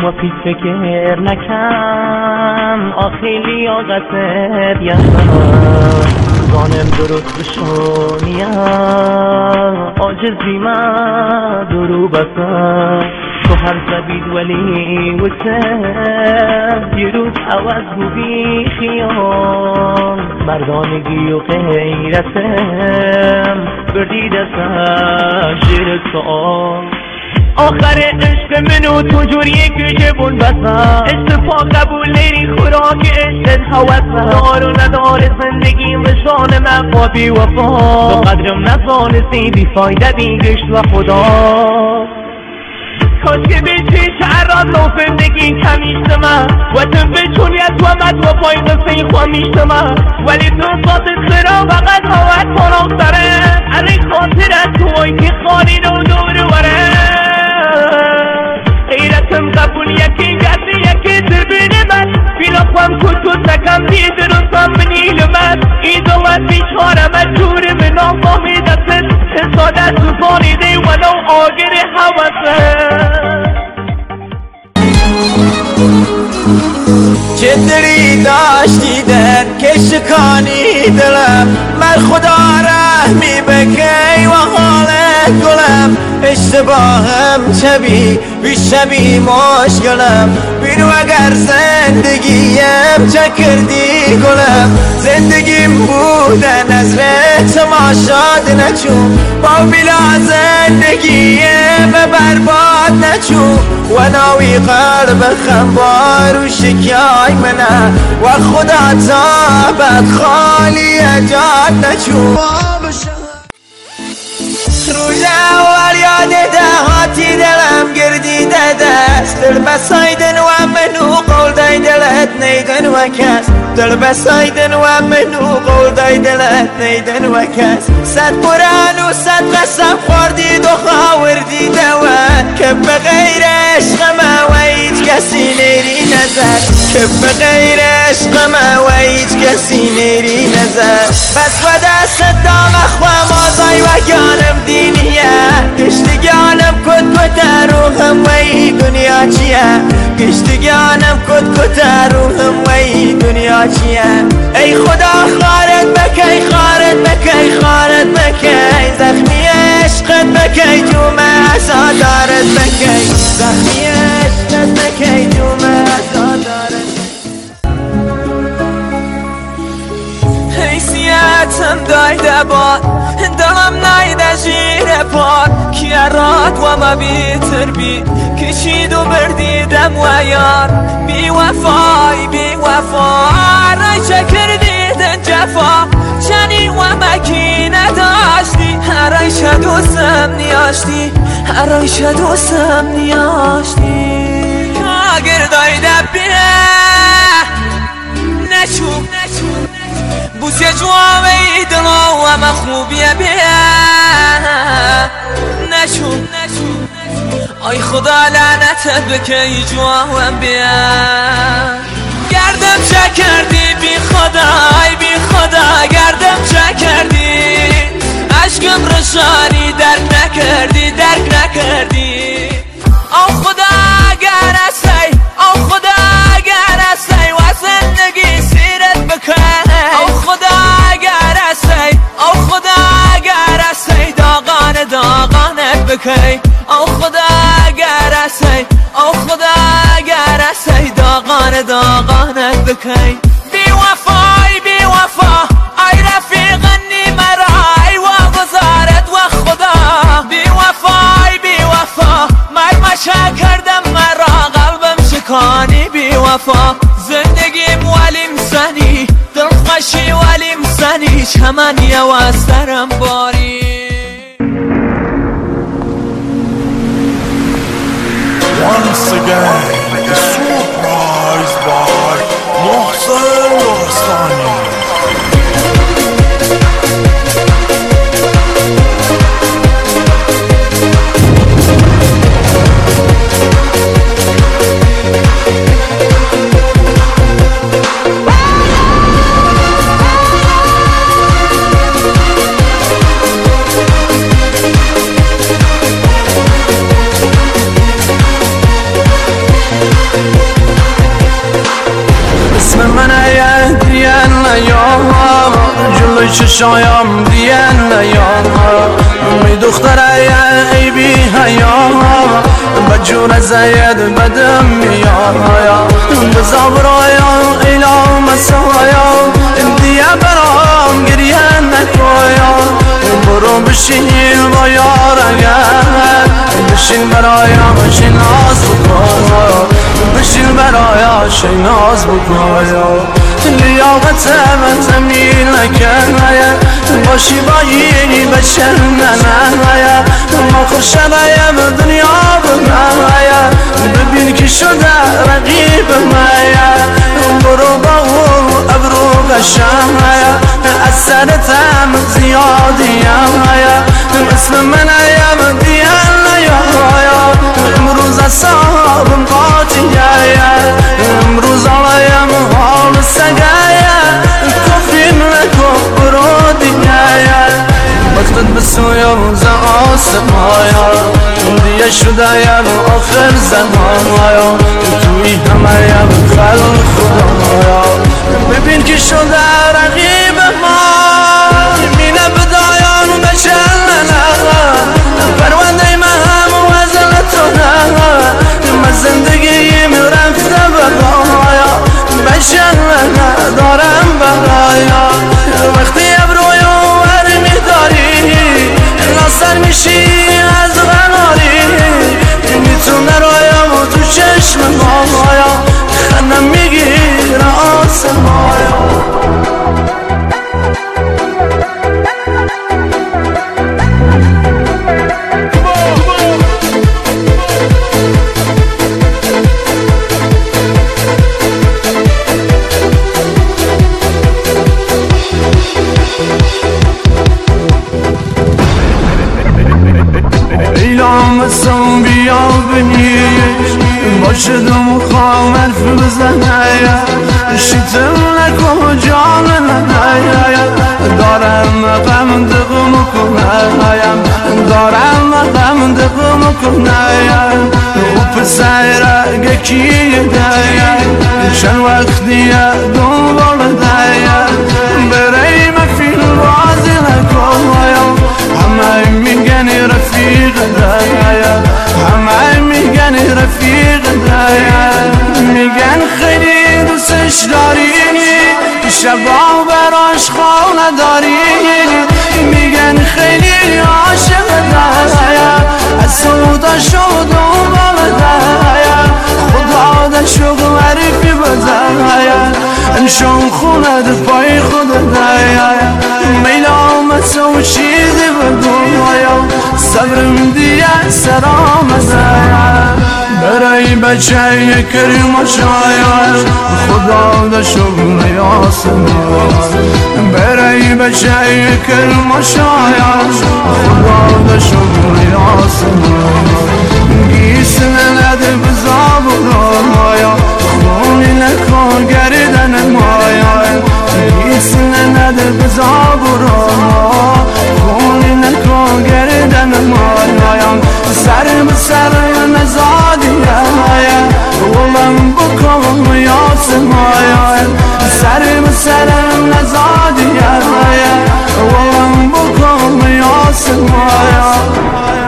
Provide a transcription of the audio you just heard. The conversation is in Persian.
ما پیش فکر نکن آخی لیاقتت یخم زانم درست بشونیم عاجزی من درو بسن تو هر زبید ولی وسن یه روز عوض بودی خیال مردانگی و غیرتم بردی دستم شیر سؤال آخر عشق منو تو جوریه که جبون بسن عشق پا قبول نیری خوراک عشقت حوثن دار و ندار زندگیم بشان من با بی وفا تو قدرم نزانستی بی فایده بیگشت و خدا کاش که به چشم را زندگی کمیشت من وطن به چونیت و مد و پای قصه خوامیشت من ولی تو صادق خرا فقط هوت کنم سره اره خاطرت توی که خالی رو دور وره غیرتم قبول یکی گرده یکی دربین من بیلا خوام کتو سکم دید رسم منیل من ایدو من بیچارم جور من آفامی دستت حسادت تو فانیده ولو آگر حوثه چه دری داشتی در که شکانی دلم من خدا رحمی بکی و حال گلم اشتباهم چبی بیشبی مشکلم بینو اگر زندگیم چه کردی گلم زندگیم بوده نظر تماشاد نچون با بلا زندگیم برباد نچون و ناوی قلب خنبار و شکای منه و خدا تابت خالی جاد نچون روز اول یاد دهاتی دلم گردیده دست دل بسایدن و منو قول دای دلت نیدن و کس دل بسایدن و منو قول دای دلت نیدن و کس صد قرآن و صد قسم خوردی دو خاوردی دوت که بغیر عشق ما و هیچ کسی نیری نظر که بغیر عشق ما و هیچ کسی نیری نظر بس و دست دام اخوام آزای و گانم دینیه گشتگانم کد روحم و ای دنیا چیه گشتگانم کد روحم و ای دنیا چیه ای خدا خارت بکی خارت بکی خارت بکی زخمی عشقت بکی جومه عزادارت بکی زخمی عشقت بکی جومه عزادارت حیثیتم دایده باد دلم نایده جیر پاد که راد و ما بیتر بی کشید و بردیدم و یار بی وفای بی وفا رای چه کردیدن جفا چنی و مکی نداشتی رای چه دوستم نیاشتی رای چه دوستم نیاشتی اگر دایده بیه نشوب بوسه جوامه دلو و ما خوبیه بیه نشوب آی خدا لعنتت بکی جوام بیه گردم چه کردی بی خدا ای بی خدا گردم چه کردی عشقم رشانی درک نکردی او خدا اگر هستی او خدا اگر هستی و زندگی سیرت بکن او خدا اگر هستی او خدا اگر هستی داغانت بکی او خدا اگر هستی او خدا اگر هستی داغانت بکی بی وفای بی وفا ای رفیقنی مرا ای واگذارت و خدا بی وفای بی وفا مرمشا کردم مرا قلبم شکانی بی وفا زندگیم ولیم سنی دلخوشی ولیم سنی چمنی و سرم باری Once again, surprised by Mohsen Rostani. چشایم دیان نیام می دختره ای بی حیا بجور زید بدم میایا بزا برایا ایلا مسایا دیگه برام گریه نکایا برو بشین با یار اگر بشین برایا شناز بکایا بشین برایا شناز بکایا لیاقت من تمیل نکنایا باشی بایی بشر ننایا ما خورشنایم دنیا بنایا ببین که شده رقیب مایا برو با ابرو قشنایا از سرتم زیادیم اسم من ایم دیان نیایا امروز اصابم قاطیه امروز آلایم حال سگایا کفیم نکن برو دیگه وقتت بسویم ز آسمایا دیگه شدهیم آخر زمایا توی همهیم خلق خدایا ببین که شده رقیب ما مینه بدایان بشننه پرونده من وزلتونه من زندگیم رفته بقایا بشننه دارم بقایا وقتی ابرویو ور میداری ناصر میشی از غناری میتونه رایم تو چشم مایا خنم میگیره آسمایا ایلامسم بیا بنیش باشدم خوام حرف بزنه شیطم نکن جان ننه دارم غم دقم کنه دارم غم دقم کنه و پسر گکیه ده چند وقتیه دنبال ده برای مفیل بازی نکن همه میگن رفیق دایا همه میگن رفیق دایا میگن خیلی دوستش داری شبا براش خواه نداری میگن خیلی عاشق دایا از سودا شد دنبال دایا خدا دا شغل عرفی بزایا انشان خونده پای خود دایا میلا آمد و چیزی بدونایا صبرم دیگه سرام زایا برای بچه کریم شاید خدا دا شغل یاسمایا برای بچه کریم شاید خدا دا شغل یاسمایا گیسنه نده بزاب رایا خونی نکن گردن مایا گیسنه نده بزاب رایا خونی نکن گردن مایا سر بسر نزادیه ولم بکن یاسمایا سر بسر نزادیه ولم بکن یاسمایا